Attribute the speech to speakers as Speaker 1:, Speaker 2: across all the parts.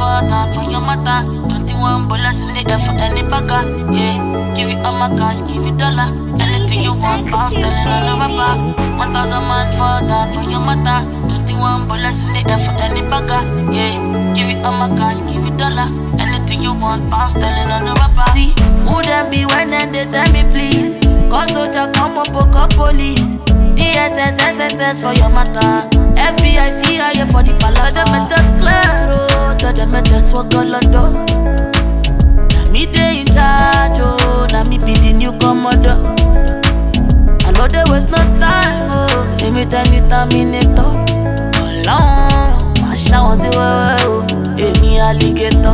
Speaker 1: fall down for your matter. 21 bullets in the air for any bagger. Yeah, give it all my cash, give it dollar. Anything you want, pound sterling on the rapper. 1,000 man fall down for your matter. 21 bullets in the air for any bagger. Yeah, give it all my cash, give it dollar. Anything you want, pound sterling on the rapper. See, who them be when them they tell me please? Cause soldier come up, poke up police. DSS, SSS for your matter. FBI, CIA for the palada. Them at the claro, them at the swagolado. Now me they in charge, oh. Now me be the new commodore. I know there was no time, oh. Give me terminator. Alone, my shower was oh. Hey, me alligator.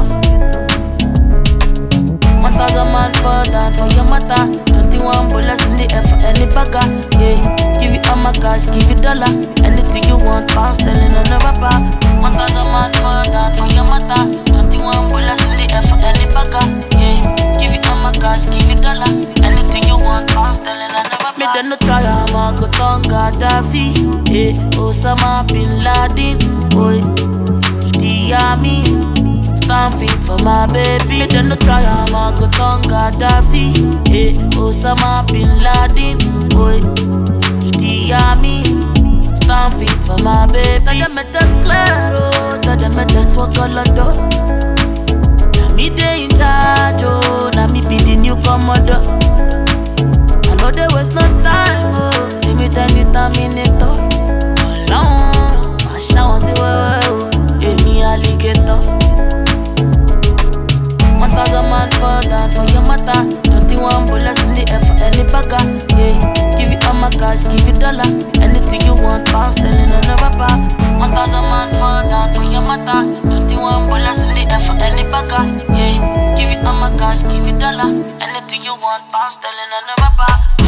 Speaker 1: 1,000 man fall down for your matter. 21 bullets in the air for any bagger. Yeah, give it all my cash, give it dollar. Anything you want, pound sterling on the rapper. 1,000 man fall down for your matter. 21 bullets in the air for any bagger. Yeah, give it all my cash, give it dollar. Anything you want, pound sterling on the rapper. Me then no try, I'm a go Tonga Daffy. Yeah, Osama Bin Laden. Boy, Idi Amin. Stand fit for my baby. Me then no try, I'm a go Tonga Daffy. Hey, Osama Bin Laden. Boy, Idi Amin. Stand fit for my baby. Tell them at the claro, tell them at the swagolado. Now me they in charge, oh. Now me be the new commodore. I know there was no time, oh. Give me terminator. Alone, my shower was oh. Hey, me alligator. 1,000 man fall down for your matter. 21 bullets in the air for any bagger. Yeah, give it all my cash, give it dollar. Anything you want, pound sterling on the rapper. 1,000 man fall down for your matter. 21 bullets in the air for any bagger. Yeah, give it all my cash, give it dollar. Anything you want, pound sterling on the rapper.